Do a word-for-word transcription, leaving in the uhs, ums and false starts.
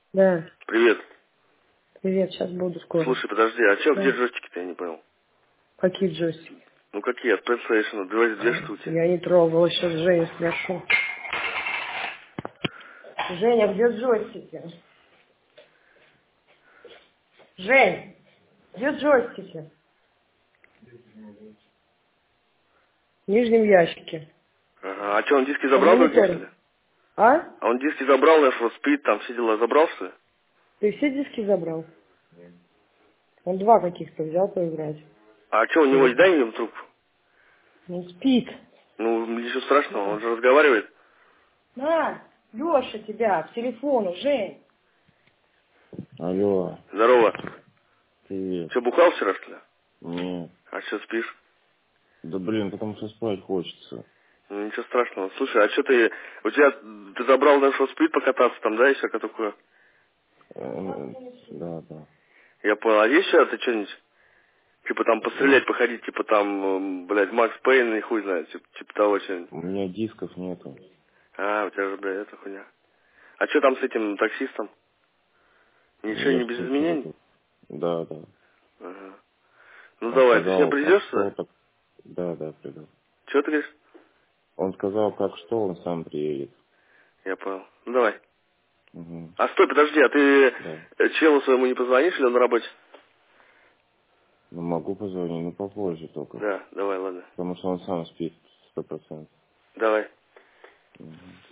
Да. Привет. Привет, сейчас буду скоро. Слушай, подожди, а чё, Да. где джойстики-то, я не понял? Какие джойстики? Ну какие, от PlayStation, две, две штуки. Я не трогала, сейчас Женю спрошу. Женя, где джойстики? Жень, где джойстики? В нижнем ящике. Ага, а чё, он диски На забрал другие, что мониторе. ли? А? А он диски забрал, Need for Speed, там все дела забрал, что ли? Ты все диски забрал? Он два каких-то взял поиграть. А чё, у него есть, дай ему трубку? Он спит. Ну, ничего страшного, он же разговаривает. На, Леша тебя к телефону, Жень. Алло, Здорово. привет. Чё, бухал вчера, что ли? Нет. А чё, спишь? Да блин, потому что спать хочется. Ну, ничего страшного. Слушай, а чё ты, у тебя, ты забрал Need for Speed покататься там, да, и всякое такое? Э, Да, да. Я понял, а есть сейчас ты что-нибудь? Типа там пострелять, походить, типа там, м, блядь, Макс Пейн и хуй знает, типа, типа того что-нибудь. У меня дисков нету. А, у тебя же, блядь, это хуйня. А что там с этим таксистом? Ничего Я не ж без тебе изменений? говорю. Да, да. Ага. Ну Он давай, ты сегодня сказал, как придешь что, сюда? так... Да, да, приду. Чего ты говоришь? Он сказал, как что, он сам приедет. Я понял. Ну давай. Угу. А стой, подожди, а ты Да. э, челу своему не позвонишь или он на работе? Ну, могу позвонить, но попозже только. Да, давай, ладно. Потому что он сам спит, сто процентов. Давай. Угу.